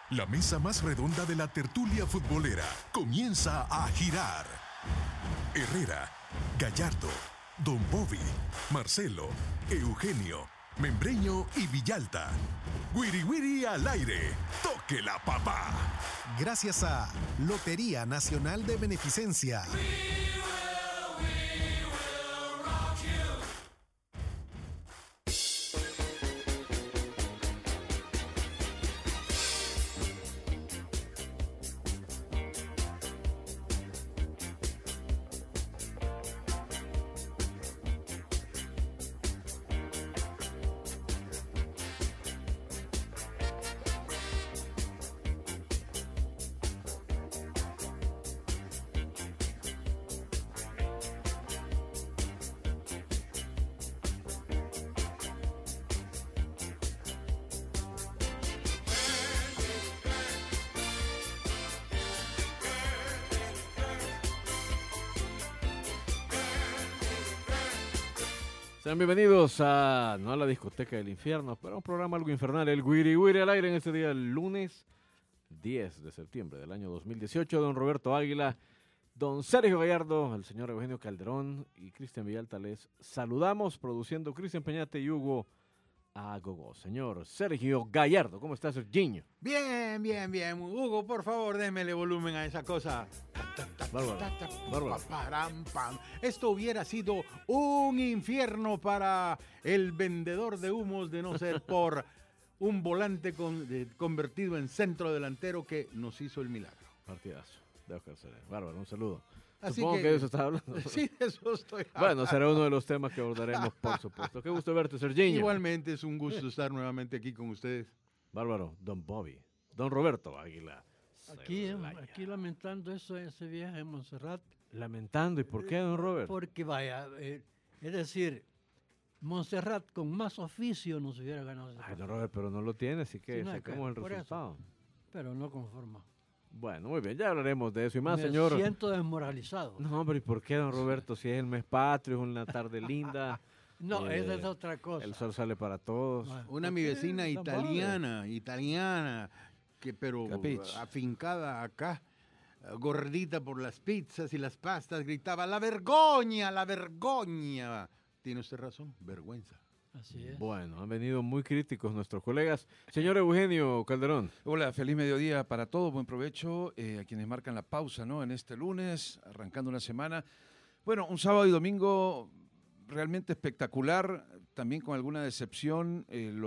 La mesa más redonda de la tertulia futbolera comienza a girar. Herrera, Gallardo, Don Bobby, Marcelo, Eugenio, Membreño y Villalta. Wiri Wiri al aire. ¡Toque la papá! Gracias a Lotería Nacional de Beneficencia. Sean bienvenidos no a la discoteca del infierno, pero a un programa algo infernal, el Wiri Wiri al aire en este día, el lunes 10 de septiembre del año 2018. Don Roberto Águila, don Sergio Gallardo, el señor Eugenio Calderón y Cristian Villalta les saludamos, produciendo Cristian Peñate y Hugo Agogo. Señor Sergio Gallardo, ¿cómo está, Sergiño? Bien. Hugo, por favor, démele volumen a esa cosa. Bárbaro. Param, pam. Esto hubiera sido un infierno para el vendedor de humos de no ser por un volante convertido en centro delantero que nos hizo el milagro. Partidazo de Oscar Cerezo. Bárbaro, un saludo. Así Supongo que de eso está hablando. Sí, de eso estoy hablando. Bueno, será uno de los temas que abordaremos, por supuesto. Qué gusto verte, Sergiño. Igualmente es un gusto estar nuevamente aquí con ustedes. Bárbaro, don Bobby, don Roberto Águila. Aquí lamentando ese viaje en Montserrat. Lamentando, ¿y por qué, don Roberto? Porque vaya, es decir, Montserrat con más oficio nos hubiera ganado ese Ay, partido. don Roberto, pero no lo tiene, así que Sí, no, saquemos el por resultado. eso. Pero no conforma. Bueno, muy bien, ya hablaremos de eso y más, Me señor. siento desmoralizado. No, pero ¿y por qué, don Roberto? Si es el mes patrio, es una tarde linda. No, esa es otra cosa. El sol sale para todos. Una mi vecina italiana, pero Capiche. afincada acá, gordita por las pizzas y las pastas, gritaba, ¡la vergogna, la vergogna! Tiene usted razón, vergüenza. Así es. Bueno, han venido muy críticos nuestros colegas. Señor Eugenio Calderón. Hola, feliz mediodía para todos, buen provecho a quienes marcan la pausa, ¿no? En este lunes, arrancando una semana. Bueno, un sábado y domingo realmente espectacular, también con alguna decepción.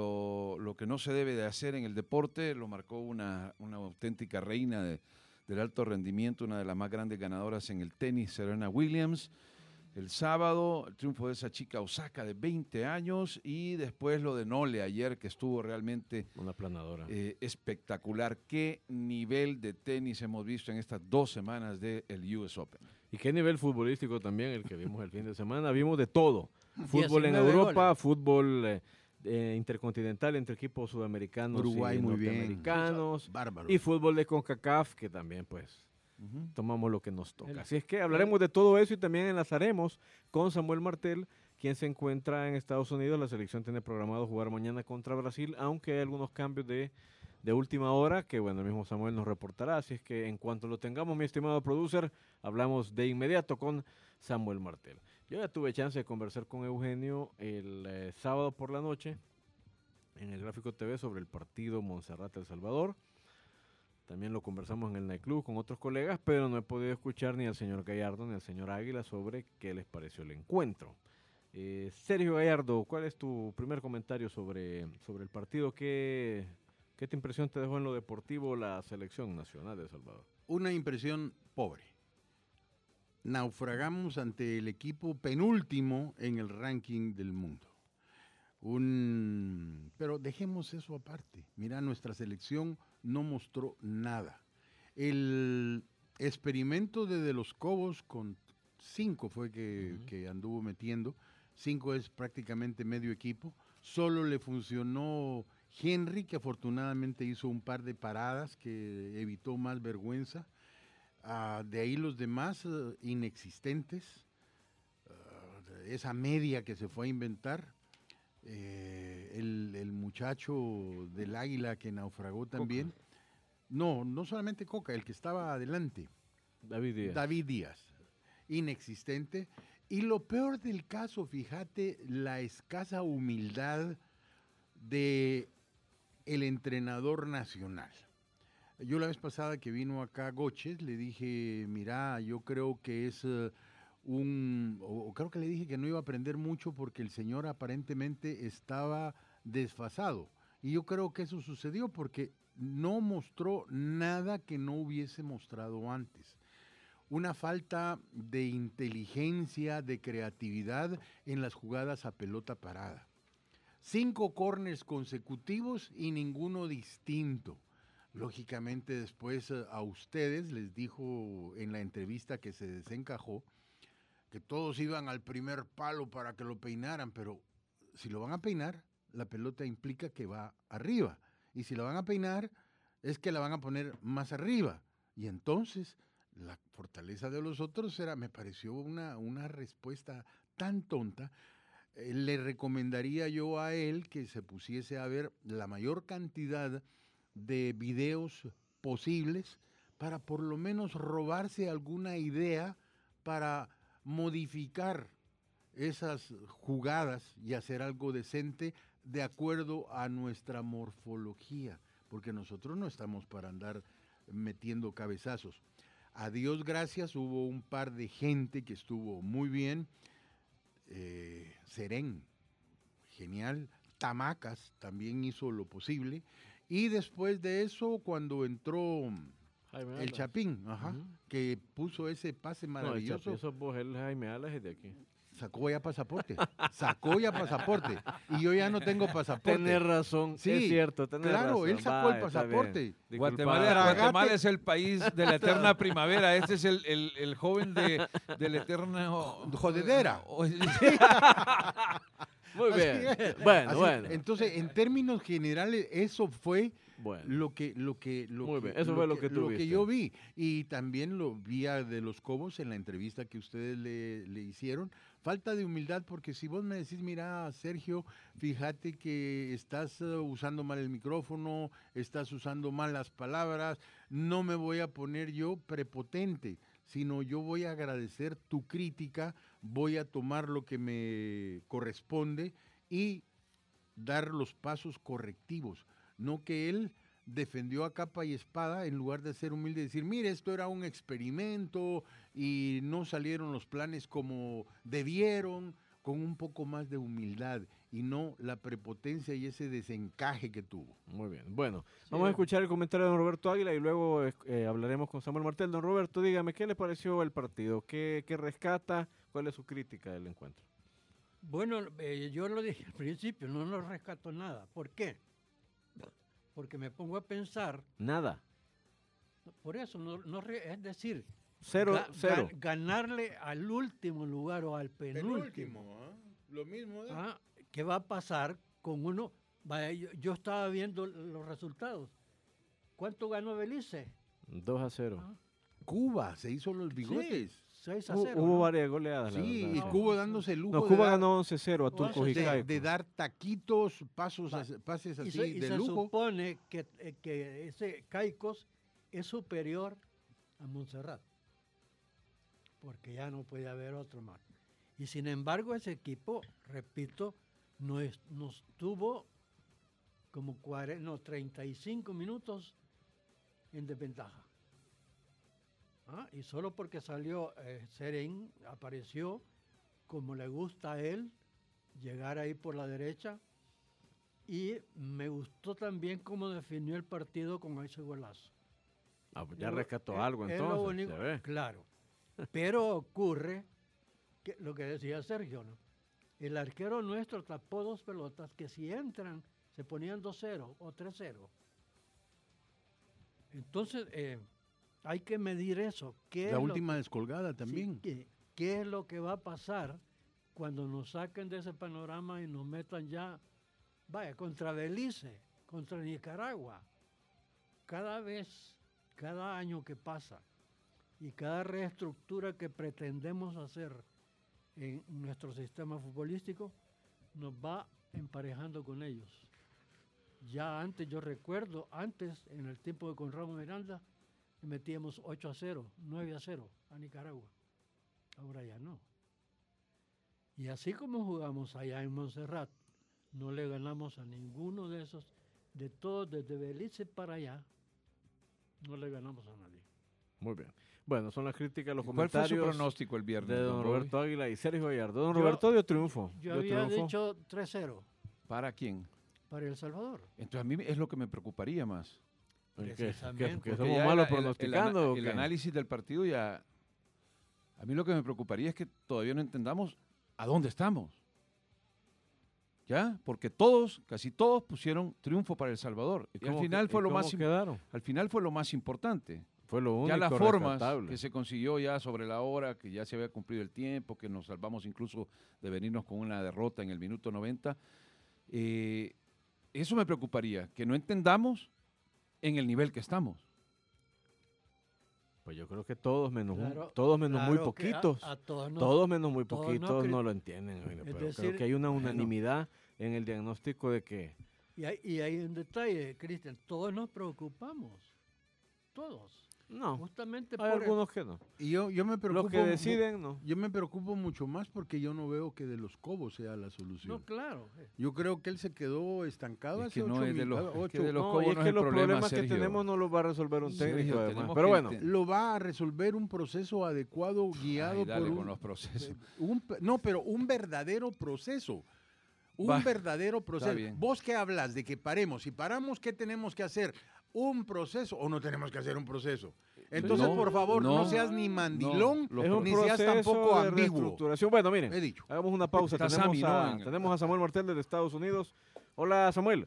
Lo que no se debe de hacer en el deporte lo marcó una auténtica reina del alto rendimiento, una de las más grandes ganadoras en el tenis, Serena Williams. El sábado, el triunfo de esa chica Osaka de 20 años y después lo de Nole ayer, que estuvo realmente Una planadora. espectacular. Qué nivel de tenis hemos visto en estas 2 semanas del US Open. Y qué nivel futbolístico también el que vimos el fin de semana. Vimos de todo. Fútbol en 19 Europa, goles. fútbol intercontinental entre equipos sudamericanos Uruguay y muy bien. norteamericanos. Bárbaro. Y fútbol de CONCACAF, que también pues Ujú. tomamos lo que nos toca. El- Así es que hablaremos de todo eso y también enlazaremos con Samuel Martel, quien se encuentra en Estados Unidos. La selección tiene programado jugar mañana contra Brasil, aunque hay algunos cambios de última hora que, bueno, el mismo Samuel nos reportará. Así es que en cuanto lo tengamos, mi estimado producer, hablamos de inmediato con Samuel Martel. Yo ya tuve chance de conversar con Eugenio el sábado por la noche en el Gráfico TV sobre el partido Montserrat-El Salvador. También lo conversamos en el Nightclub con otros colegas, pero no he podido escuchar ni al señor Gallardo ni al señor Águila sobre qué les pareció el encuentro. Sergio Gallardo, ¿cuál es tu primer comentario sobre el partido? ¿Qué te impresión te dejó en lo deportivo la selección nacional de El Salvador? Una impresión pobre. Naufragamos ante el equipo penúltimo en el ranking del mundo. Pero dejemos eso aparte. Mira, nuestra selección no mostró nada. El experimento de Los Cobos con 5 fue que anduvo metiendo. 5 es prácticamente medio equipo. Solo le funcionó Henry, que afortunadamente hizo un par de paradas que evitó más vergüenza. De ahí los demás inexistentes. Esa media que se fue a inventar. El muchacho del Águila que naufragó también. No solamente Coca, el que estaba adelante. David Díaz. Inexistente. Y lo peor del caso, fíjate, la escasa humildad de el entrenador nacional. Yo la vez pasada que vino acá Goches, le dije, mira, yo creo que es creo que le dije que no iba a aprender mucho porque el señor aparentemente estaba desfasado. Y yo creo que eso sucedió porque no mostró nada que no hubiese mostrado antes. Una falta de inteligencia, de creatividad en las jugadas a pelota parada. 5 corners consecutivos y ninguno distinto. Lógicamente después a ustedes les dijo en la entrevista que se desencajó que todos iban al primer palo para que lo peinaran, pero si lo van a peinar, la pelota implica que va arriba. Y si la van a peinar, es que la van a poner más arriba. Y entonces la fortaleza de los otros me pareció una respuesta tan tonta. Le recomendaría yo a él que se pusiese a ver la mayor cantidad de videos posibles para por lo menos robarse alguna idea para modificar esas jugadas y hacer algo decente de acuerdo a nuestra morfología, porque nosotros no estamos para andar metiendo cabezazos. A Dios gracias, hubo un par de gente que estuvo muy bien. Serén, genial. Tamacas también hizo lo posible. Y después de eso, cuando entró el Chapín, que puso ese pase maravilloso. No, el Chapín, el Jaime Alas es de aquí. Sacó ya pasaporte. Y yo ya no tengo pasaporte. Tenés razón, sí, es cierto. Claro, él sacó el pasaporte. Guatemala es el país de la eterna primavera. Este es el joven del eterno... Jodedera. Muy bien. Bueno. Entonces, en términos generales, eso fue lo que yo vi. Y también lo vi de los Cobos en la entrevista que ustedes le hicieron. Falta de humildad, porque si vos me decís, mira, Sergio, fíjate que estás usando mal el micrófono, estás usando mal las palabras, no me voy a poner yo prepotente, sino yo voy a agradecer tu crítica, voy a tomar lo que me corresponde y dar los pasos correctivos. No que él defendió a capa y espada en lugar de ser humilde y decir, mire, esto era un experimento y no salieron los planes como debieron, con un poco más de humildad y no la prepotencia y ese desencaje que tuvo. Muy bien. Bueno, vamos a escuchar el comentario de don Roberto Águila y luego hablaremos con Samuel Martel. Don Roberto, dígame, ¿qué le pareció el partido? ¿Qué rescata? ¿Cuál es su crítica del encuentro? Bueno, yo lo dije al principio, no rescato nada. ¿Por qué? Porque me pongo a pensar... Nada. Por eso, es decir... Cero. Ganarle al último lugar o al penúltimo. Lo mismo. ¿Qué va a pasar con uno? Vaya, yo estaba viendo los resultados. ¿Cuánto ganó Belice? 2-0. Cuba se hizo los bigotes. Sí, 6-0. Hubo varias goleadas. Sí, y Cuba dándose el lujo. No, Cuba ganó 11-0 a Turcos y Caicos. De dar taquitos, pases así de lujo. Se supone que ese Caicos es superior a Montserrat, porque ya no puede haber otro más. Y sin embargo ese equipo, repito, nos tuvo como 35 minutos en desventaja. Y solo porque salió Serén, apareció como le gusta a él, llegar ahí por la derecha. Y me gustó también cómo definió el partido con ese golazo. Pues ya rescató algo entonces. Lo único, claro. Pero ocurre que, lo que decía Sergio, ¿no? El arquero nuestro tapó 2 pelotas que si entran se ponían 2-0 o 3-0. Entonces hay que medir eso. La última descolgada también. Sí, ¿qué es lo que va a pasar cuando nos saquen de ese panorama y nos metan ya, contra Belice, contra Nicaragua? Cada año que pasa y cada reestructura que pretendemos hacer en nuestro sistema futbolístico nos va emparejando con ellos. Ya antes, yo recuerdo, antes, en el tiempo de Conrado Miranda, le metíamos 8-0, 9-0 a Nicaragua. Ahora ya no. Y así como jugamos allá en Montserrat, no le ganamos a ninguno de esos, de todos, desde Belice para allá, no le ganamos a nadie. Muy bien. Bueno, son las críticas, los ¿Cuál fue su comentarios pronóstico el viernes? de don Bobby? Roberto Águila y Sergio Gallardo. Don Yo- Roberto dio triunfo. Yo dio había triunfo. dicho 3-0 ¿Para quién? para El Salvador. Entonces a mí es lo que me preocuparía más. ¿Qué? Precisamente. ¿Que Porque somos ya malos el pronosticando? o el qué? análisis del partido ya... A mí lo que me preocuparía es que todavía no entendamos a dónde estamos. ¿Ya? Porque todos, casi todos pusieron triunfo para El Salvador. Y al ¿Cómo final que- fue y lo cómo más quedaron? al final fue lo más importante. Fue lo único Ya las formas rescatable. que se consiguió ya sobre la hora, que ya se había cumplido el tiempo, que nos salvamos incluso de venirnos con una derrota en el minuto 90. Eso me preocuparía, que no entendamos en el nivel que estamos. Pues yo creo que todos menos Claro, todos menos muy claro que poquitos. a todos nos- Todos menos muy todos poquitos no no, cri- lo entienden. oiga, pero creo decir, que hay una bueno. unanimidad en el diagnóstico de que Y hay un detalle, Cristian, todos nos preocupamos. Todos. no, Justamente hay por algunos que no. Y yo me preocupo. Los que deciden, no. Yo me preocupo mucho más porque yo no veo que de los Cobos sea la solución. No, claro. Yo creo que él se quedó estancado Es que hace no 8 es de los- es que ocho- de los No, Cobos y es no es que el los problema, problemas que Sergio. tenemos no los va a resolver un Sergio, técnico, además. tenemos Pero que bueno, enten- lo va a resolver un proceso adecuado guiado Ay, dale por con un, los procesos. pero un verdadero proceso. Un Va, verdadero proceso. bien. Vos que hablas de que paremos, si paramos, ¿qué tenemos que hacer? ¿Un proceso o no tenemos que hacer un proceso? Entonces, No, por favor, no, no, seas ni mandilón, no, es un ni seas proceso tampoco de ambiguo. reestructuración. Bueno, miren, He dicho. hagamos una pausa. Está Tenemos, Sammy, ¿no? tenemos a Samuel Martel desde Estados Unidos. Hola, Samuel.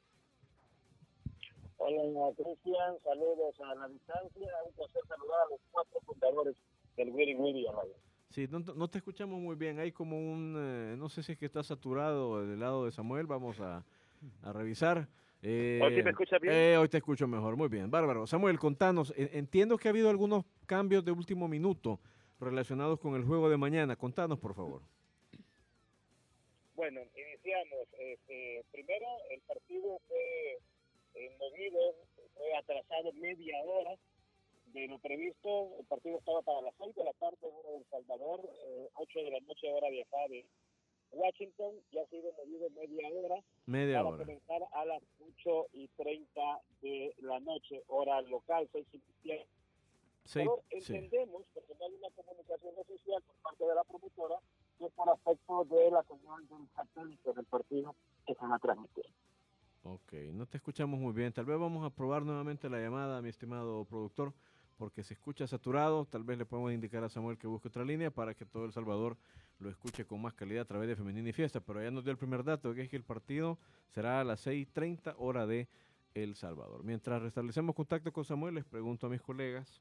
Hola, Cristian, saludos a la distancia. Un placer saludar a los 4 fundadores del Willy Willy Radio. Sí, no te escuchamos muy bien. Hay como no sé si es que está saturado del lado de Samuel. Vamos a revisar. ¿Hoy sí me escucha bien? Hoy te escucho mejor. Muy bien, bárbaro. Samuel, contanos. Entiendo que ha habido algunos cambios de último minuto relacionados con el juego de mañana. Contanos, por favor. Bueno, iniciamos. Primero, el partido fue movido, fue atrasado media hora de lo previsto. El partido estaba para las 6 de la tarde, hora de El Salvador, 8 de la noche, hora de acá de Washington. Ya ha sido movido media hora Media para hora. comenzar a las 8:30 de la noche, hora local, 6:30. Pero Sí. entendemos, porque no hay una comunicación oficial por parte de la promotora, que es por aspecto de la señal del satélite del partido que se va a transmitir. Ok, no te escuchamos muy bien. Tal vez vamos a probar nuevamente la llamada, mi estimado productor, porque se escucha saturado. Tal vez le podemos indicar a Samuel que busque otra línea para que todo El Salvador lo escuche con más calidad a través de Femenina y Fiesta. Pero ya nos dio el primer dato, que es que el partido será a las 6:30 hora de El Salvador. Mientras restablecemos contacto con Samuel, les pregunto a mis colegas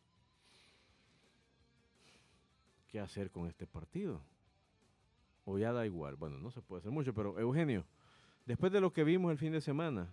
qué hacer con este partido. O ya da igual. Bueno, no se puede hacer mucho, pero Eugenio, después de lo que vimos el fin de semana,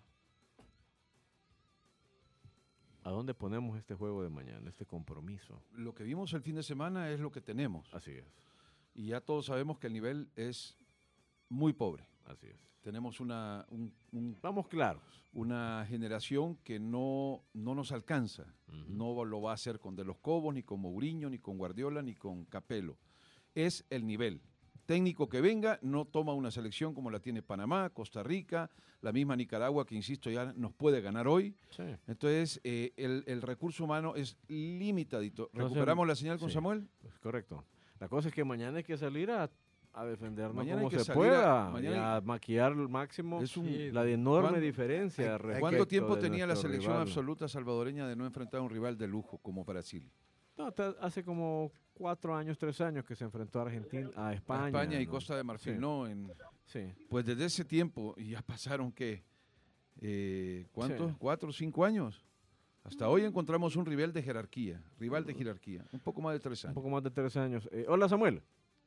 ¿a dónde ponemos este juego de mañana, este compromiso? Lo que vimos el fin de semana es lo que tenemos. Así es, Y ya todos sabemos que el nivel es muy pobre. así es. Tenemos Vamos claros. una generación que no nos alcanza. Ujú. No lo va a hacer con De los Cobos, ni con Mourinho, ni con Guardiola, ni con Capello. Es el nivel. Técnico que venga no toma una selección como la tiene Panamá, Costa Rica, la misma Nicaragua, que insisto ya nos puede ganar hoy. Sí. Entonces, el recurso humano es limitadito. Entonces, ¿Recuperamos la señal con sí. Samuel? Pues correcto. La cosa es que mañana hay que salir a defendernos Mañana como hay que se salir pueda mañana y a maquillar al máximo Es un- la de enorme ¿Cuándo- diferencia. hay- respecto ¿Cuánto tiempo de tenía la nuestro selección rival? absoluta salvadoreña de no enfrentar a un rival de lujo como Brasil? No, hace como 4 años, 3 años que se enfrentó a Argentina, a España. España y ¿no? Costa de Marfil, Sí. ¿no? Sí. Pues desde ese tiempo, y ya pasaron, ¿qué? ¿Cuántos? Sí. 4 o 5 años. Hasta hoy encontramos un rival de jerarquía, un poco más de 3 Un años. poco más de 3 años. Hola, Samuel.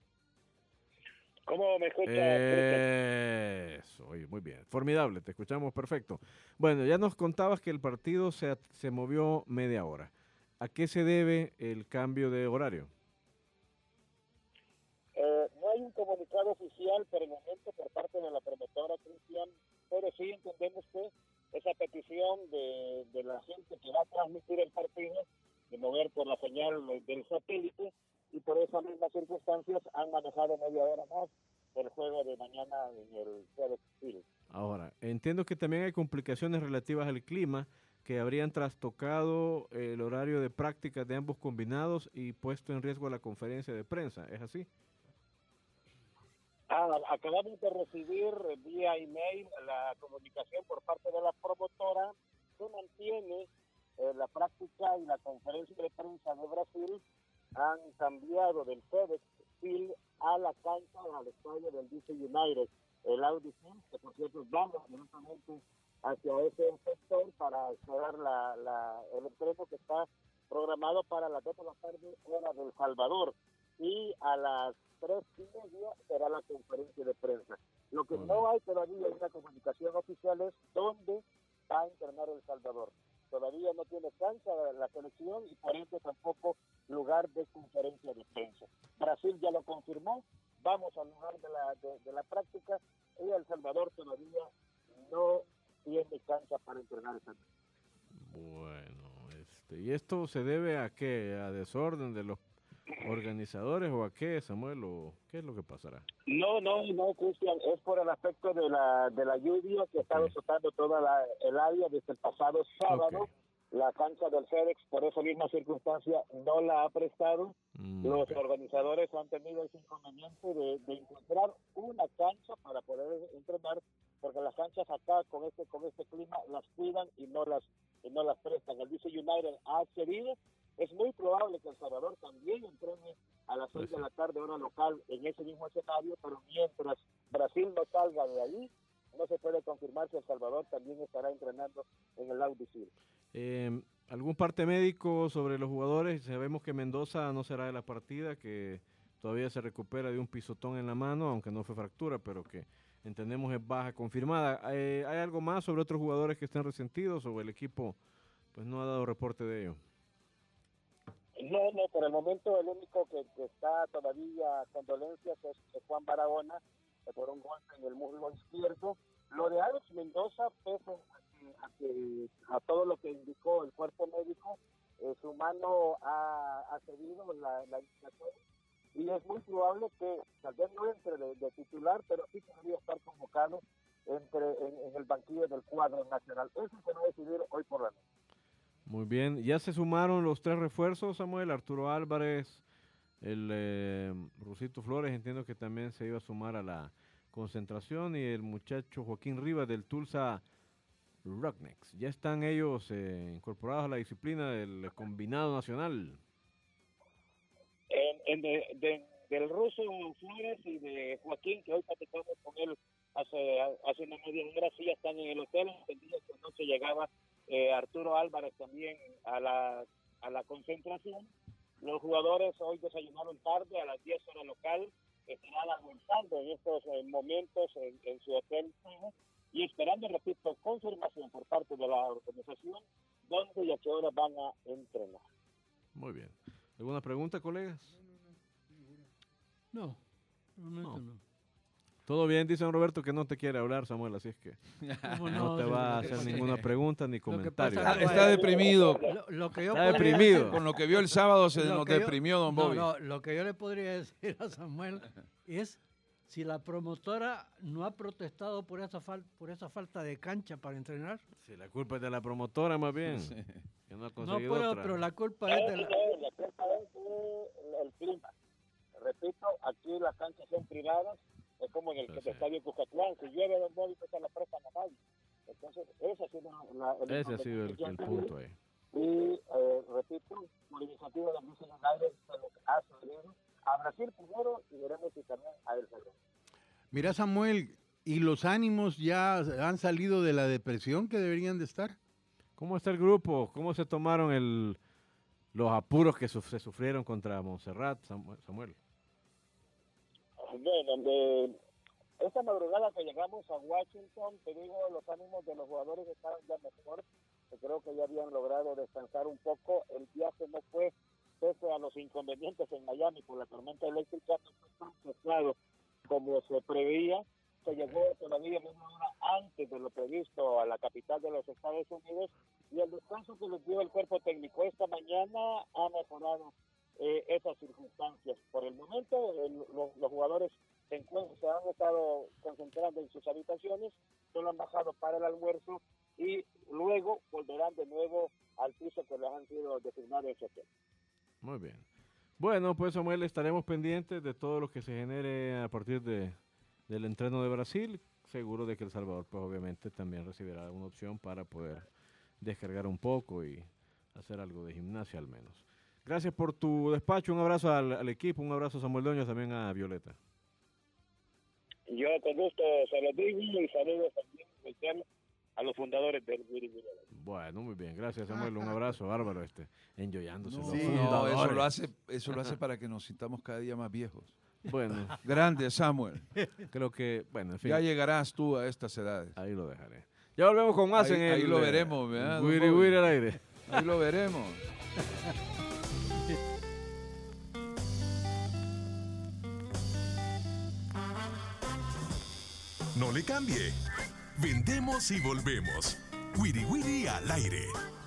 ¿Cómo me escucha? Eso, oye, muy bien. Formidable, te escuchamos perfecto. Bueno, ya nos contabas que el partido se movió media hora. ¿A qué se debe el cambio de horario? No hay un comunicado oficial por el momento por parte de la promotora, Cristian, pero sí entendemos que esa petición de la gente que va a transmitir el partido, de mover por la señal del satélite, y por esas mismas circunstancias han manejado media hora más el juego de mañana en el FedEx Field. Ahora, entiendo que también hay complicaciones relativas al clima que habrían trastocado el horario de prácticas de ambos combinados y puesto en riesgo la conferencia de prensa. ¿Es así? Acabamos de recibir vía email la comunicación por parte de la promotora que mantiene la práctica y la conferencia de prensa de Brasil. Han cambiado del FedEx Field a la cancha o al estadio del DC United, el Audi Field, que por cierto vamos directamente hacia ese sector para esperar el entreno que está programado para las 2 de la tarde, hora del Salvador, y a las 3:30 será la conferencia de prensa. Lo que no hay todavía en la comunicación oficial es dónde va a entrenar El Salvador. Todavía no tiene cancha la selección y por ende tampoco lugar de conferencia de prensa. Brasil ya lo confirmó, vamos al lugar de la práctica, y El Salvador todavía no tiene cancha para entrenar esta noche. Bueno, ¿y esto se debe a qué? ¿A desorden de los organizadores o a qué, Samuel? ¿O qué es lo que pasará? No, Cristian, es por el aspecto de la lluvia que ha estado azotando toda el área desde el pasado sábado. Ok. La cancha del FedEx, por esa misma circunstancia, no la ha prestado. Los organizadores han tenido ese inconveniente de encontrar una cancha para poder entrenar, porque las canchas acá con este clima las cuidan y no las prestan. El DC United ha accedido. Es muy probable que El Salvador también entrene a las 6 de la tarde, hora local, en ese mismo escenario, pero mientras Brasil no salga de ahí, no se puede confirmar si El Salvador también estará entrenando en el Audi Field. ¿Algún parte médico sobre los jugadores? Sabemos que Mendoza no será de la partida, que todavía se recupera de un pisotón en la mano, aunque no fue fractura, pero que entendemos es baja confirmada. ¿Hay algo más sobre otros jugadores que estén resentidos o el equipo pues no ha dado reporte de ello? No, por el momento el único que está todavía con dolencias es Juan Barahona, por un golpe en el muslo izquierdo. Lo de Alex Mendoza, pese a todo lo que indicó el cuerpo médico, su mano ha cedido la indicación, y es muy probable que tal vez no entre de titular, pero sí podría estar convocado en el banquillo del cuadro nacional. Eso se va a decidir hoy por la noche. Muy bien, ya se sumaron los 3 refuerzos, Samuel, Arturo Álvarez, Rusito Flores, entiendo que también se iba a sumar a la concentración, y el muchacho Joaquín Rivas del Tulsa Roughnecks. Ya están ellos incorporados a la disciplina del combinado nacional. Del ruso Flores y de Joaquín, que hoy platicamos con él hace una media hora, sí ya están en el hotel. Entendía que anoche llegaba Arturo Álvarez también a la concentración. Los jugadores hoy desayunaron tarde, a las 10 horas local, estarán almorzando en estos momentos en su hotel y esperando, repito, confirmación por parte de la organización dónde y a qué hora van a entrenar. Muy bien. ¿Alguna pregunta, colegas? No. Todo bien, dice don Roberto que no te quiere hablar, Samuel, así es que no te va a hacer ninguna pregunta ni comentario. Está deprimido. Está deprimido. Con lo que vio el sábado se nos deprimió don Bobby. No, lo que yo le podría decir a Samuel es si la promotora no ha protestado por esa falta de cancha para entrenar. Si la culpa es de la promotora, más bien. Que no ha conseguido otra. Pero la culpa es de la culpa es del clima. Repito, aquí las canchas son privadas, es como en el estadio Cuscatlán, si llueve don Bobby, no se la prestan a nadie. Entonces, ese ha sido el punto ahí. Y repito, por iniciativa de DC United se lo ha salido a Brasil primero y veremos si también a El Salvador. Mira, Samuel, ¿y los ánimos ya han salido de la depresión que deberían de estar? ¿Cómo está el grupo? ¿Cómo se tomaron los apuros que se sufrieron contra Montserrat, Samuel? Bueno, esta madrugada que llegamos a Washington, te digo, los ánimos de los jugadores estaban ya mejor. Creo que ya habían logrado descansar un poco. El viaje no fue, pese a los inconvenientes en Miami por la tormenta eléctrica, no fue tan pesado como se preveía. se llegó todavía media hora antes de lo previsto a la capital de los Estados Unidos, y el descanso que les dio el cuerpo técnico esta mañana ha mejorado esas circunstancias. Por el momento, los jugadores se han estado concentrando en sus habitaciones, solo han bajado para el almuerzo y luego volverán de nuevo al piso que les han sido designados en su hotel. Muy bien. Bueno, pues Samuel, estaremos pendientes de todo lo que se genere a partir del entreno de Brasil. Seguro de que El Salvador, pues obviamente también recibirá una opción para poder descargar un poco y hacer algo de gimnasia al menos. Gracias por tu despacho, un abrazo al equipo, un abrazo a Samuel Doño, también a Violeta. Yo con gusto se los digo y saludos también especial a los fundadores del Wiri Wiri. Bueno, muy bien, gracias Samuel, un abrazo, bárbaro enjoyándose. No, los sí, fundadores. eso lo hace para que nos sintamos cada día más viejos. Bueno, Grande, Samuel. creo que, bueno, en fin. Ya llegarás tú a estas edades. Ahí lo dejaré. Ya volvemos con más en el... Ahí lo veremos, ¿verdad? Wiri Wiri al aire. Ahí lo veremos. No le cambie. Vendemos y volvemos. Wiri Wiri al aire.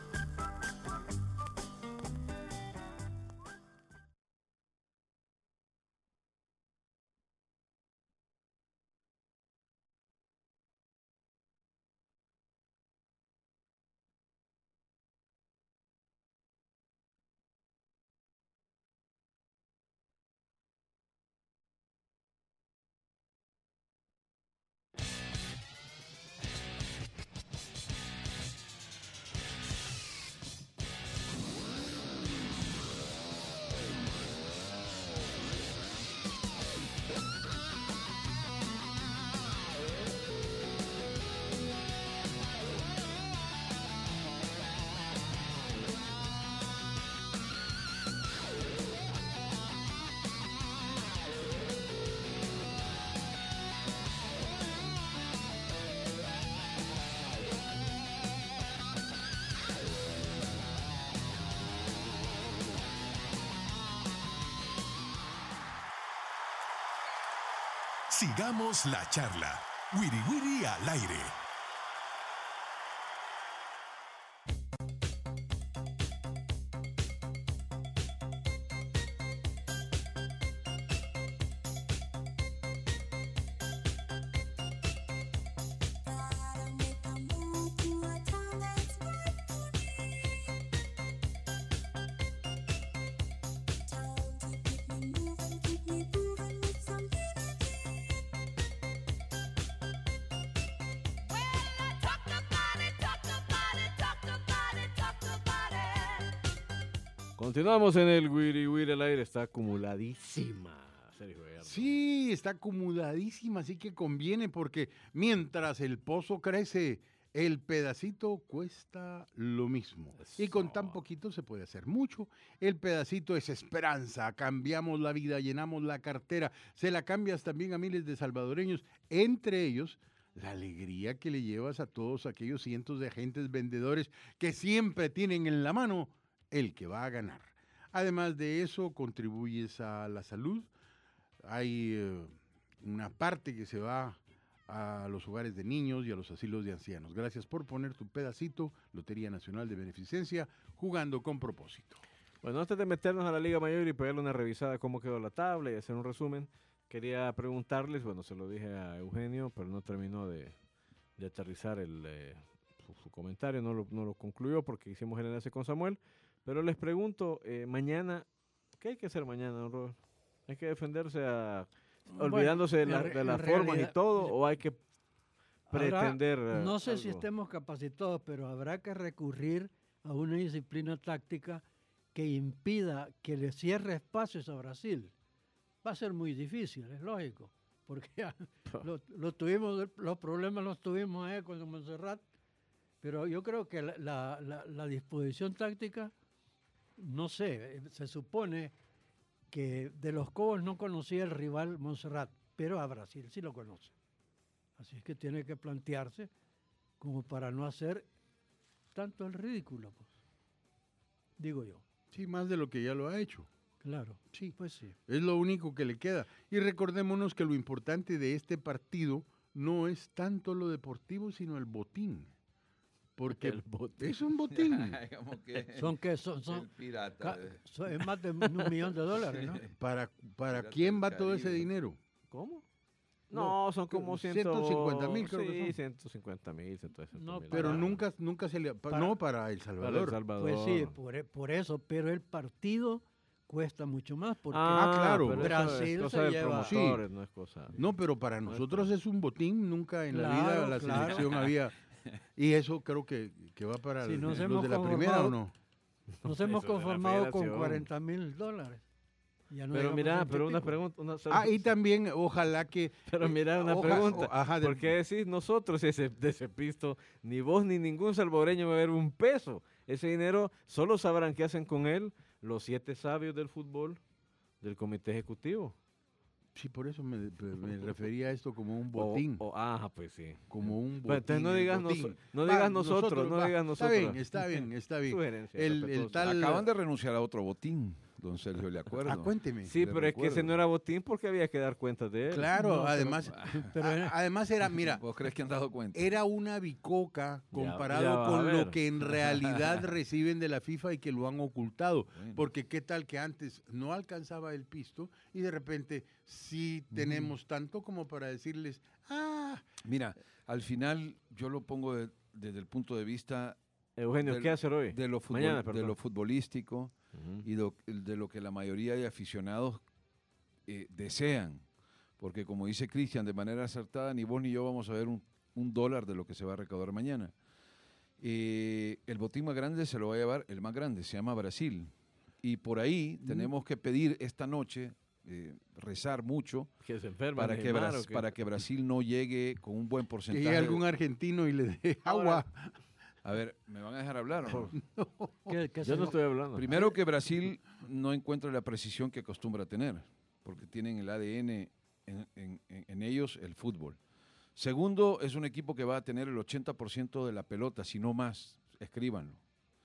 Sigamos la charla. Wiri Wiri al aire. Continuamos en el Wiri Wiri al aire, está acumuladísima. Sergio Gallardo. Sí, está acumuladísima, así que conviene porque mientras el pozo crece, el pedacito cuesta lo mismo. Y con tan poquito se puede hacer mucho. El pedacito es esperanza, cambiamos la vida, llenamos la cartera, se la cambias también a miles de salvadoreños, entre ellos la alegría que le llevas a todos aquellos cientos de agentes vendedores que siempre tienen en la mano el que va a ganar. Además de eso, contribuyes a la salud. Hay una parte que se va a los hogares de niños y a los asilos de ancianos. Gracias por poner tu pedacito, Lotería Nacional de Beneficencia, jugando con propósito. Bueno, antes de meternos a la Liga Mayor y pegarle una revisada cómo quedó la tabla y hacer un resumen, quería preguntarles, bueno, se lo dije a Eugenio, pero no terminó de aterrizar su comentario, no lo concluyó porque hicimos el enlace con Samuel. Pero les pregunto, mañana, ¿qué hay que hacer mañana, don Robert? ¿Hay que defenderse olvidándose de las formas y todo, o hay que pretender no sé si algo? estemos capacitados, pero habrá que recurrir a una disciplina táctica que impida que le cierre espacios a Brasil. Va a ser muy difícil, es lógico, porque ya los problemas los tuvimos con Montserrat, pero yo creo que la disposición táctica, no sé, se supone que de los Cobos no conocía el rival Montserrat, pero a Brasil sí lo conoce. Así es que tiene que plantearse como para no hacer tanto el ridículo, pues, digo yo. Sí, más de lo que ya lo ha hecho. Claro, Sí, pues sí. es lo único que le queda. Y recordémonos que lo importante de este partido no es tanto lo deportivo, sino el botín. Porque El botín. es un botín. Como que Son que son, el pirata. es más de $1 millón, ¿no? ¿Para Piratas quién del va todo ese Caribe. dinero? ¿Cómo? No, No, son como 150,000 creo que sí, son. 150,000, 160,000. No, Pero para- nunca se le... para- no, para El Para El Salvador. Salvador. Pues sí, por eso, pero el partido cuesta mucho más porque claro. pero eso Brasil es cosa se de lleva- promotores, no es cosa. No, pero para No es nosotros todo. es un botín. Nunca en la Claro, vida la claro. selección había... Y eso creo que va para Si nos los hemos de la primera, ¿o conformado- no? Nos hemos Eso de la conformado con federación. $40,000. Ya no Pero llegamos mira, a pero una 20 y pico. pregunta. Y también ojalá que... Pero mira, una pregunta. Ajá, ¿Por qué decís nosotros de ese pisto? Ni vos ni ningún salvadoreño va a ver un peso. Ese dinero solo sabrán qué hacen con él los 7 sabios del fútbol del comité ejecutivo. Sí, por eso me refería a esto como un botín. Pues sí. Como un botín. Pero entonces no el digas, botín. no Va, digas nosotros, no va, digas nosotros. Está bien. Sugerencia El respetuosa. tal... Acaban de renunciar a otro botín, don Sergio, le acuerdo. Cuénteme. Sí, le pero es que ese recuerdo. no era botín porque había que dar cuenta de él. Claro, No, pero- además, pero era- además era, mira, ¿Vos crees que han dado cuenta? era una bicoca Ya comparado vas a con ver. lo que en realidad reciben de la FIFA y que lo han ocultado. Bueno. Porque qué tal que antes no alcanzaba el pisto y de repente sí tenemos tanto como para decirles, Mira, al final yo lo pongo desde el punto de vista Eugenio, Del- ¿qué hacer hoy? de lo, Mañana, de perdón. lo futbolístico Ujú. y de lo que la mayoría de aficionados desean. Porque como dice Cristian, de manera acertada, ni vos ni yo vamos a ver un dólar de lo que se va a recaudar mañana. El botín más grande se lo va a llevar el más grande, se llama Brasil. Y por ahí tenemos que pedir esta noche, rezar mucho, Que se enferma para que, Neymar, ¿o qué? para que Brasil no llegue con un buen que porcentaje. llegue algún argentino y le dé agua. A ver, ¿me van a dejar hablar o no? que Yo no estoy hablando. Primero que Brasil no encuentra la precisión que acostumbra tener, porque tienen el ADN en ellos el fútbol. Segundo, es un equipo que va a tener el 80% de la pelota, si no más, escríbanlo.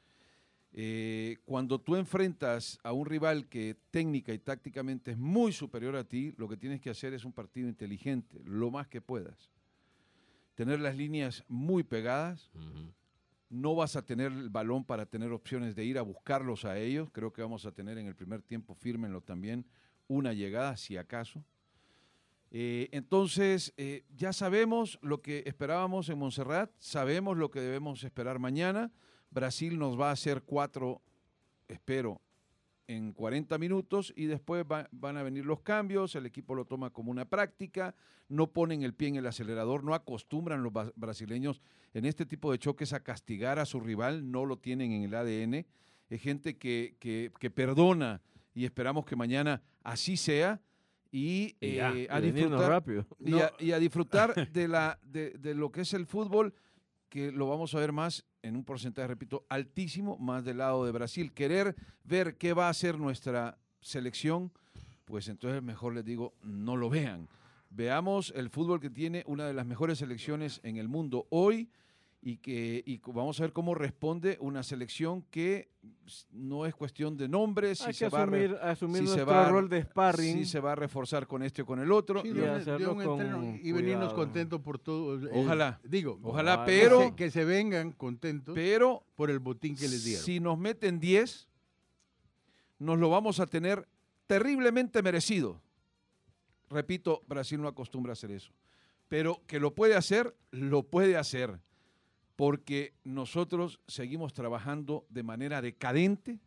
Cuando tú enfrentas a un rival que técnica y tácticamente es muy superior a ti, lo que tienes que hacer es un partido inteligente, lo más que puedas. Tener las líneas muy pegadas, Ujú. no vas a tener el balón para tener opciones de ir a buscarlos a ellos. Creo que vamos a tener en el primer tiempo, fírmenlo también, una llegada, si acaso. Entonces, ya sabemos lo que esperábamos en Montserrat, sabemos lo que debemos esperar mañana. Brasil nos va a hacer 4, espero, en 40 minutos y después van a venir los cambios, el equipo lo toma como una práctica, no ponen el pie en el acelerador, no acostumbran los brasileños en este tipo de choques a castigar a su rival, no lo tienen en el ADN, es gente que perdona y esperamos que mañana así sea y, Ya, a y venirnos disfrutar rápido. y a disfrutar de lo que es el fútbol, que lo vamos a ver más en un porcentaje, repito, altísimo, más del lado de Brasil. Querer ver qué va a hacer nuestra selección, pues entonces mejor les digo, no lo vean. Veamos el fútbol que tiene una de las mejores selecciones en el mundo hoy y vamos a ver cómo responde una selección que no es cuestión de nombres, Hay si que se va a asumir si se nuestro va a- rol de sparring. si se va a reforzar con este o con el otro. Sí, Y de un hacerlo con entreno y venirnos cuidado. contentos por todo. Ojalá. Digo, Ojalá, Ah, pero, que se vengan contentos pero por el botín que les dieron. si nos meten 10, nos lo vamos a tener terriblemente merecido. Repito, Brasil no acostumbra a hacer eso. Pero que lo puede hacer, porque nosotros seguimos trabajando de manera decadente,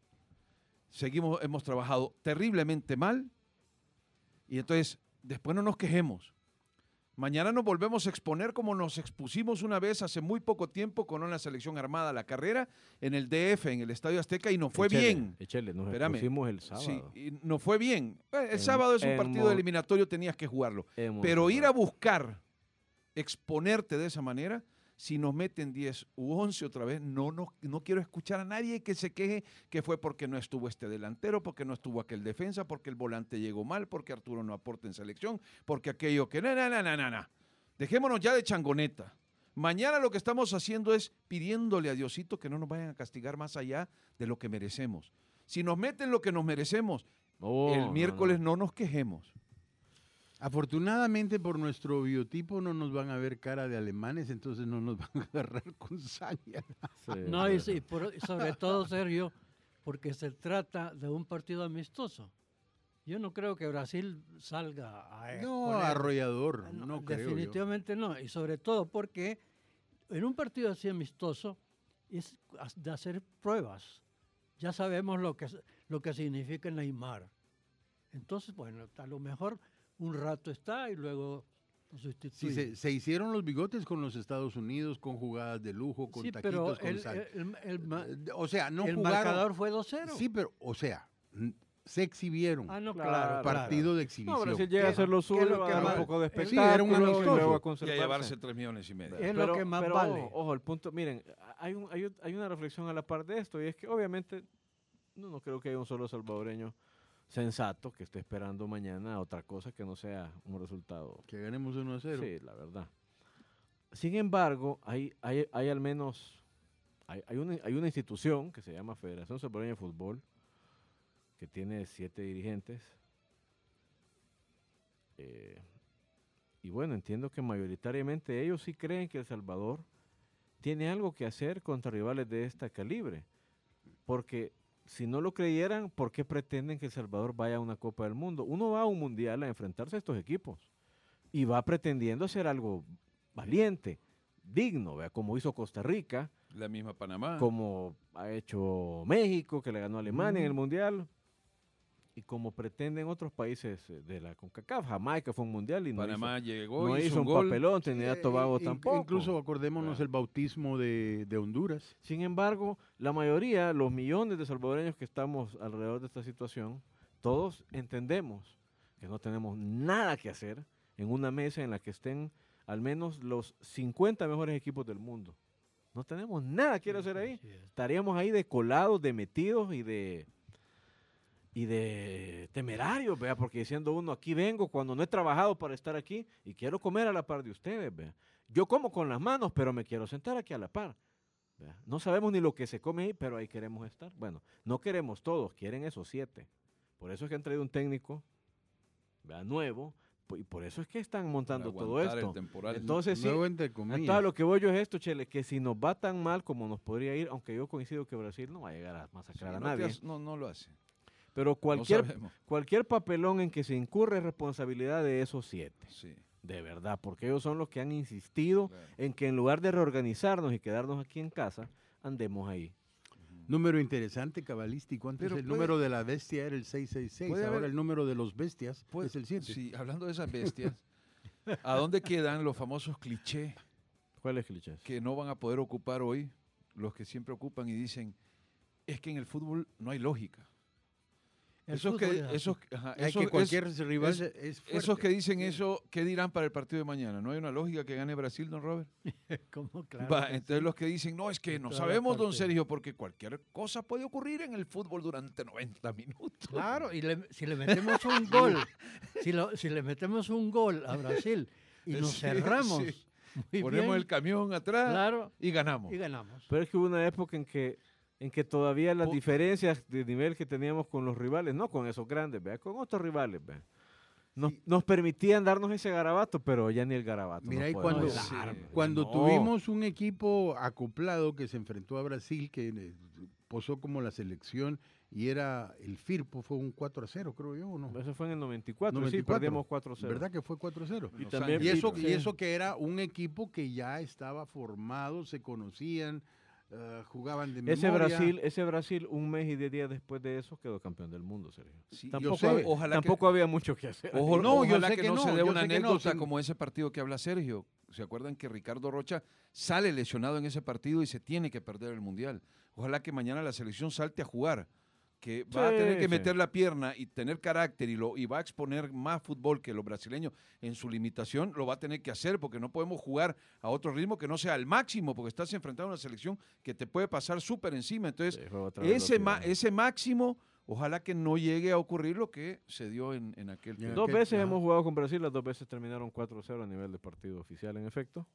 hemos trabajado terriblemente mal, y entonces después no nos quejemos. Mañana nos volvemos a exponer como nos expusimos una vez hace muy poco tiempo con una selección armada a la carrera en el DF, en el Estadio Azteca, y nos fue bien. Échale, nos Espérame. pusimos el sábado. Sí, y nos fue bien. El En- sábado es un en partido eliminatorio, tenías que jugarlo. Pero ir a buscar, exponerte de esa manera, si nos meten 10 u 11 otra vez, no quiero escuchar a nadie que se queje que fue porque no estuvo este delantero, porque no estuvo aquel defensa, porque el volante llegó mal, porque Arturo no aporta en selección, porque aquello que... No. Dejémonos ya de changoneta. Mañana lo que estamos haciendo es pidiéndole a Diosito que no nos vayan a castigar más allá de lo que merecemos. Si nos meten lo que nos merecemos, el miércoles no nos quejemos. Afortunadamente por nuestro biotipo no nos van a ver cara de alemanes, entonces no nos van a agarrar con saña. Sí, No, es y, sí, verdad. y sobre todo, Sergio, porque se trata de un partido amistoso. Yo no creo que Brasil salga a No, exponer. arrollador, no creo yo. Definitivamente no. Y sobre todo porque en un partido así amistoso es de hacer pruebas. Ya sabemos lo que significa Neymar. Entonces, bueno, a lo mejor un rato está y luego lo Sí, sustituye. se hicieron los bigotes con los Estados Unidos, con jugadas de lujo, con Sí, taquitos, pero con sal. O sea, no el jugaron. marcador fue 2-0. Sí, pero, o sea, se exhibieron. Ah, no, Claro, claro. Partido de No, exhibición. Brasil llega a hacer lo ¿Qué es suyo, lo va a que dar un más- poco de Sí, era un espectáculo y amistoso. luego a Y a conservarse. llevarse 3,5 millones. Es lo que más vale. Ojo, el punto, miren, hay una reflexión a la par de esto, y es que obviamente no creo que haya un solo salvadoreño sensato que esté esperando mañana otra cosa que no sea un resultado. Que ganemos 1-0. Sí, la verdad. Sin embargo, hay al menos, hay una institución que se llama Federación Salvadoreña de Fútbol, que tiene 7 dirigentes. Y bueno, entiendo que mayoritariamente ellos sí creen que El Salvador tiene algo que hacer contra rivales de este calibre. Porque si no lo creyeran, ¿por qué pretenden que El Salvador vaya a una Copa del Mundo? Uno va a un mundial a enfrentarse a estos equipos y va pretendiendo hacer algo valiente, digno, ¿vea? Como hizo Costa Rica, La misma Panamá. como ha hecho México, que le ganó a Alemania en el mundial, y como pretenden otros países de la CONCACAF. Jamaica fue un mundial y Panamá llegó, no hizo hizo un un gol. papelón, Trinidad y Tobago tampoco. Incluso acordémonos el bautismo de Honduras. Sin embargo, la mayoría, los millones de salvadoreños que estamos alrededor de esta situación, todos entendemos que no tenemos nada que hacer en una mesa en la que estén al menos los 50 mejores equipos del mundo. No tenemos nada que hacer ahí. Así es. Estaríamos ahí de colados, de metidos y de temerarios, vea, porque diciendo uno, aquí vengo cuando no he trabajado para estar aquí y quiero comer a la par de ustedes, vea. Yo como con las manos, pero me quiero sentar aquí a la par. ¿Vea? No sabemos ni lo que se come ahí, pero ahí queremos estar. Bueno, no queremos todos, quieren esos 7. Por eso es que han traído un técnico, ¿vea? Nuevo, y por eso es que están montando Para todo aguantar el esto. temporal. Entonces, sí, Nuevo entre comillas. entonces, lo que voy yo es esto, Chele, que si nos va tan mal como nos podría ir, aunque yo coincido que Brasil no va a llegar a masacrar a nadie, No lo hace. pero No cualquier sabemos. papelón en que se incurre es responsabilidad de esos 7, Sí, de verdad, porque ellos son los que han insistido claro. en que en lugar de reorganizarnos y quedarnos aquí en casa, andemos ahí. Número interesante, cabalístico. Antes Pero el puede- número de la bestia era el 666. puede Ahora haber- el número de los bestias Pues, es el 7. sí, hablando de esas bestias, ¿a dónde quedan los famosos clichés ¿Cuáles clichés? que no van a poder ocupar hoy los que siempre ocupan y dicen, es que en el fútbol no hay lógica? El Esos fútbol que, es así. esos, ajá, Hay esos- que cualquier es- rival es- es fuerte. esos que dicen eso, ¿qué dirán para el partido de mañana? ¿No hay una lógica que gane Brasil, don Robert? ¿Cómo? Claro Va, que entonces sí. los que dicen, no, es que no todas sabemos, don partes. Sergio, porque cualquier cosa puede ocurrir en el fútbol durante 90 minutos. Claro, y si le metemos un gol, si le metemos un gol a Brasil y nos Sí, cerramos, sí. muy Ponemos bien, el camión atrás claro, y ganamos. y ganamos. Pero es que hubo una época en que todavía las Po- diferencias de nivel que teníamos con los rivales, no con esos grandes, ¿vea? Con otros rivales, ¿vea? Sí. Nos permitían darnos ese garabato, pero ya ni el garabato. Mira, nos y podemos cuando, Sí. dar, cuando no. tuvimos un equipo acoplado que se enfrentó a Brasil, que posó como la selección, y era el Firpo, fue un 4-0, creo yo, ¿o no? Eso fue en el 94, 94, sí, perdimos 4-0. ¿Verdad que fue 4-0? Y Los también- Y eso, sí. y eso que era un equipo que ya estaba formado, se conocían, jugaban de memoria. Ese Brasil, un mes y 10 días después de eso, quedó campeón del mundo, Sergio. Sí, Tampoco, sé. había, Ojalá tampoco había mucho que hacer. Ojo, No, yo ojalá sé que que no no, se dé yo una sé que no, anécdota sin- como ese partido que habla Sergio. ¿Se acuerdan que Ricardo Rocha sale lesionado en ese partido y se tiene que perder el Mundial? Ojalá que mañana la selección salte a jugar, que va a Sí, tener que sí. meter la pierna y tener carácter y va a exponer más fútbol que los brasileños en su limitación, lo va a tener que hacer porque no podemos jugar a otro ritmo que no sea al máximo, porque estás enfrentando a una selección que te puede pasar súper encima. Entonces, Sí, fue otra ese, velocidad. ese máximo, ojalá que no llegue a ocurrir lo que se dio en aquel Ya. tiempo. Dos que- veces ajá. hemos jugado con Brasil, las 2 veces terminaron 4-0 a nivel de partido oficial, en efecto.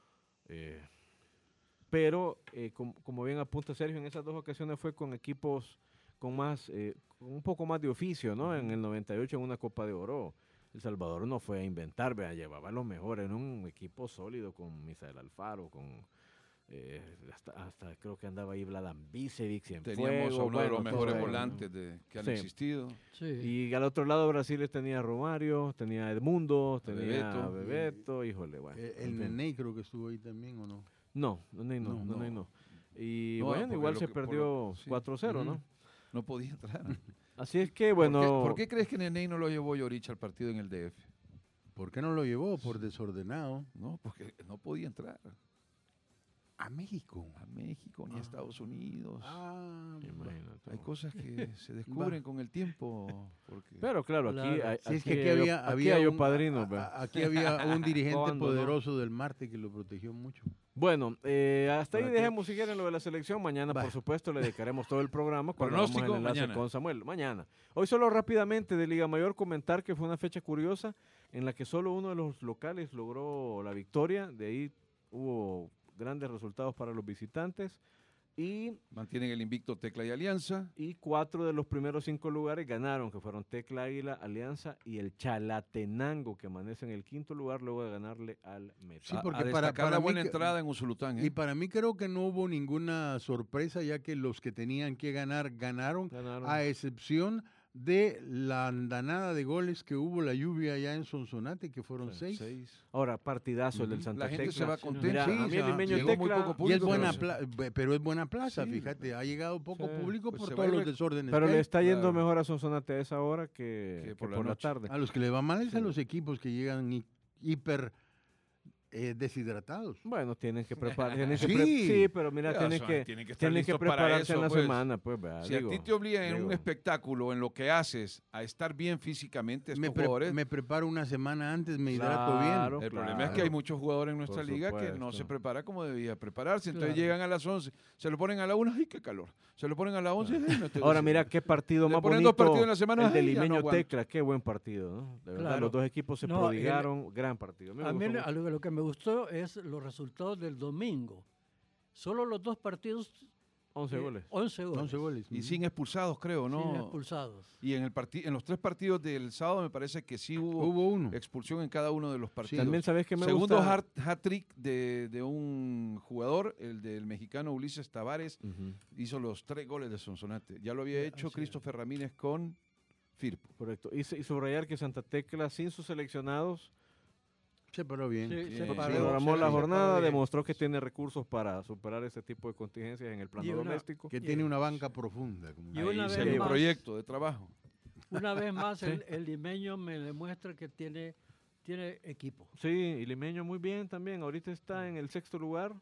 Pero, como bien apunta Sergio, en esas 2 ocasiones fue con equipos con más, con un poco más de oficio, ¿no? En el 98 en una Copa de Oro. El Salvador no fue a inventar, vea, llevaba a los mejores, era un equipo sólido con Misael Alfaro, con hasta creo que andaba ahí Vladan Bisevic, Teníamos a uno de los mejores volantes que han existido. Sí. Y al otro lado Brasil tenía a Romario, tenía a Edmundo, tenía a Bebeto, híjole, bueno. El Neney creo que estuvo ahí también, ¿o no? No. Y bueno, igual se perdió 4-0, ¿no? No podía entrar. Así es que, bueno... ¿Por qué crees que Neney no lo llevó Llorich al partido en el DF? ¿Por qué no lo llevó? Por desordenado. No, porque no podía entrar. A México. A México ni a Estados Unidos. Imagínate. Hay cosas que se descubren con el tiempo. Pero claro, aquí Sí, es que había hay un padrinos. aquí había un dirigente poderoso del Marte que lo protegió mucho. Bueno, hasta ahí dejemos si quieren lo de la selección. Mañana, por supuesto, le dedicaremos todo el programa. Pronóstico el enlace mañana. Con Samuel. Mañana. Hoy solo rápidamente de Liga Mayor comentar que fue una fecha curiosa en la que solo uno de los locales logró la victoria. De ahí hubo grandes resultados para los visitantes. Y mantienen el invicto Tecla y Alianza. Y 4 de los primeros 5 lugares ganaron, que fueron Tecla, Águila, Alianza y el Chalatenango, que amanece en el 5º lugar luego de ganarle al Meta. Sí, porque para la buena entrada en Usulután. Y para mí creo que no hubo ninguna sorpresa, ya que los que tenían que ganar, ganaron. A excepción de la andanada de goles que hubo, la lluvia allá en Sonsonate, que fueron 6. Ahora, partidazo el del Santa Tecla. La gente se va contenta. Mira, a mí el limeño Tecla, muy poco público, y es buena pero es buena plaza, fíjate, ha llegado poco público por todos los desórdenes. Pero le está yendo mejor a Sonsonate a esa hora que por la tarde. A los que le va mal es a los equipos que llegan hiper deshidratados. Bueno, tienen que preparar. Sí, pero mira, tienen que listos prepararse para en la eso, semana. Pues, vea, si a ti te obligan en un espectáculo, en lo que haces, a estar bien físicamente, me preparo una semana antes, me hidrato bien. El problema es que hay muchos jugadores en nuestra liga que no se prepara como debía prepararse. Entonces llegan a las 11, se lo ponen a la 1, ¡ay, qué calor! Se lo ponen a las 11, ¡ay, no estoy Ahora mira qué partido más bonito. 2 partidos en la semana, el de Limeño Tecla, qué buen partido, ¿no? De verdad, Claro. los dos equipos se prodigaron, gran partido. A mí lo que me gustó es los resultados del domingo. Solo los 2 partidos 11 goles. 11 goles. Y sin expulsados, creo, ¿no? Sin expulsados. Y en los 3 partidos del sábado me parece que sí hubo uno. expulsión en cada uno de los partidos. Sí. También sabes que me Segundo gusta... hat-trick de un jugador, el del mexicano Ulises Tavares, hizo los 3 goles de Sonsonate. Ya lo había hecho Christopher Ramírez con Firpo. Correcto. Y subrayar que Santa Tecla, sin sus seleccionados, se paró bien. Se programó la jornada, demostró que tiene recursos para superar ese tipo de contingencias en el plano doméstico. Que tiene una banca profunda. Y una vez hay un más, proyecto de trabajo. Una vez más, el limeño me demuestra que tiene equipo. Sí, y Limeño muy bien también. Ahorita está en el 6º lugar,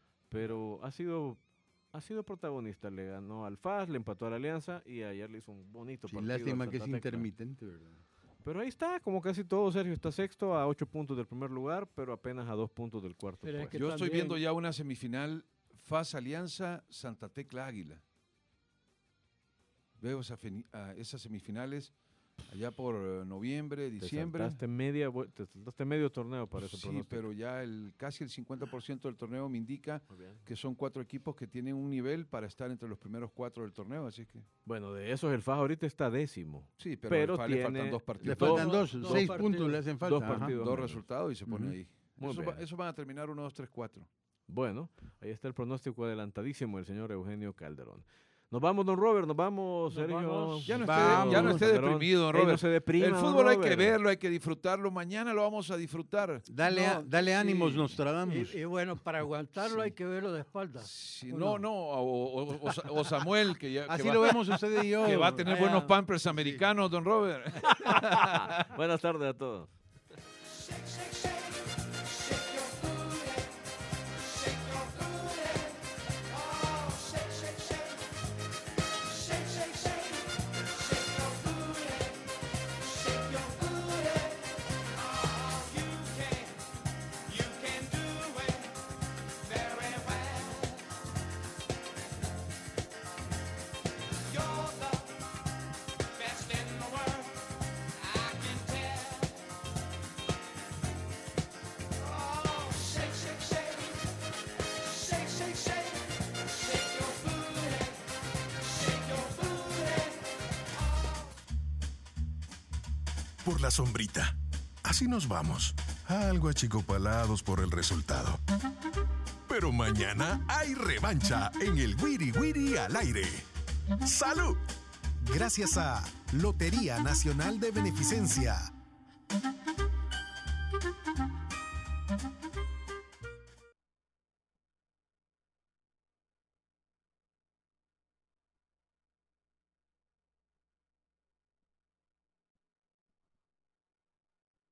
pero ha sido protagonista. Le ganó al FAS, le empató a la Alianza y ayer le hizo un bonito partido. Lástima que es intermitente, ¿verdad? Pero ahí está, como casi todo, Sergio. Está 6º a 8 puntos del primer lugar, pero apenas a 2 puntos del 4º puesto. Yo estoy viendo ya una semifinal FAS Alianza Santa Tecla Águila. Veo esas semifinales allá por noviembre, diciembre. Te saltaste medio torneo para ese pronóstico. Sí, pero ya casi el 50% del torneo me indica que son 4 equipos que tienen un nivel para estar entre los primeros 4 del torneo, así que... Bueno, de esos el FAS ahorita está 10º. Sí, pero le faltan 2 partidos. Le faltan 6 puntos le hacen falta. 2 partidos. 2 resultados y se pone ahí. Eso van a terminar 1, 2, 3, 4. Bueno, ahí está el pronóstico adelantadísimo del señor Eugenio Calderón. Nos vamos, don Robert, nos vamos, Sergio. Ya no esté deprimido, don Robert. No se deprima, el fútbol hay que verlo, hay que disfrutarlo. Mañana lo vamos a disfrutar. Dale ánimos, Nostradamus. Y bueno, para aguantarlo hay que verlo de espaldas. Sí, o Samuel, que ya... Así lo vemos usted y yo. Que va a tener buenos pampers americanos, don Robert. Buenas tardes a todos. Por la sombrita. Así nos vamos, algo achicopalados por el resultado. Pero mañana hay revancha en el Wiri Wiri al aire. ¡Salud! Gracias a Lotería Nacional de Beneficencia.